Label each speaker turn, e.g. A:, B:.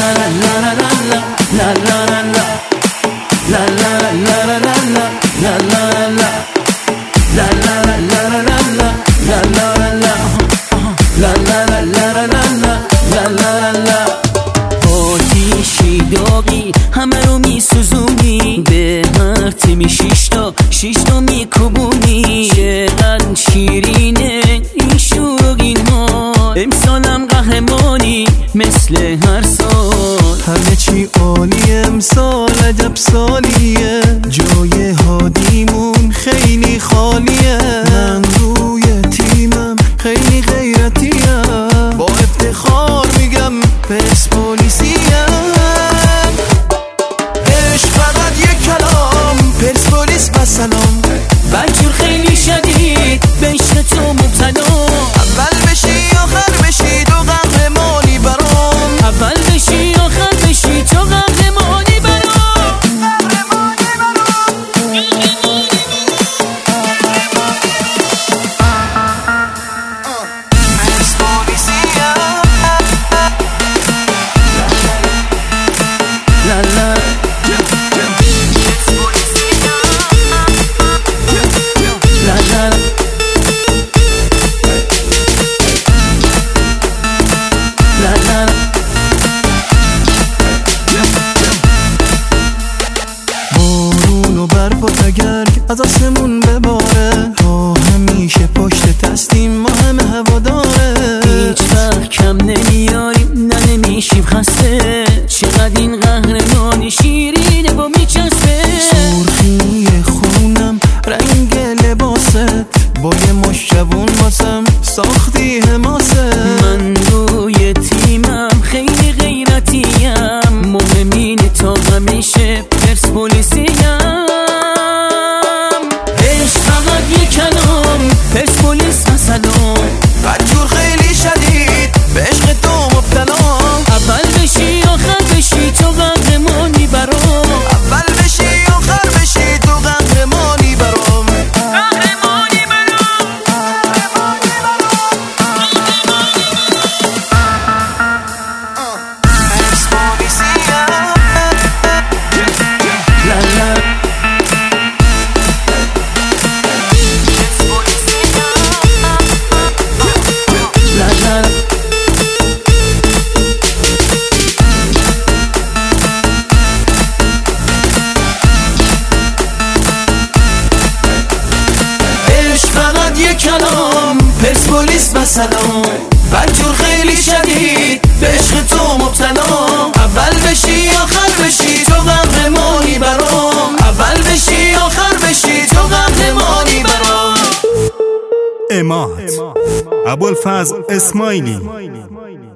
A: آتیشی داغی همه رو میسوزونی، به هر تیمی شیش تا میکوبونی. چقدر شیرینه این شوق ما، امسالم قهرمانی مثل هر سال.
B: همه چی عالی امسال، عجب سالیه، جای هادیمون خیلی خالیه. من روی تیمم خیلی غیرتیم، با افتخار میگم پرسپولیسیم. عشق فقط یک کلام، پرسپولیس و سلام.
A: بچور خیلی شدید به عشق تو مبتلا،
B: اول بشی آخر بشی تو قهرمانی برام.
A: اول بشی آخر بشی تو قهرمانی برام.
B: از آسمون بباره، ما همیشه پشت دستیم، ما همه هواداره.
A: هیچ وقت کم نمیاریم نه نمیشیم خسته، چقدر این قهرمانی شیرینه و میچسبه.
B: سرخی خونم رنگ لباست، با یه مشتبون واسم ساختی حماست.
A: من روی تیمم خیلی غیرتیم، مهم اینه تا همیشه پرسپولیسیم. پرسپولیس و سلام،
B: بچور خیلی شدید به عشق تو مبتلا.
A: اول بشی آخر بشی تو قهرمانی برام.
B: اول بشی آخر بشی تو قهرمانی برام.
A: قهرمانی برام.
B: پرسپولیسیم.
A: کلام پرسپولیس و سلام، بچور خیلی شدید به عشق تو مبتلا. اول بشی آخر بشی تو قهرمانی برام. اول بشی آخر بشی تو قهرمانی برام.
C: اماد ابوالفضل اسماعیلی.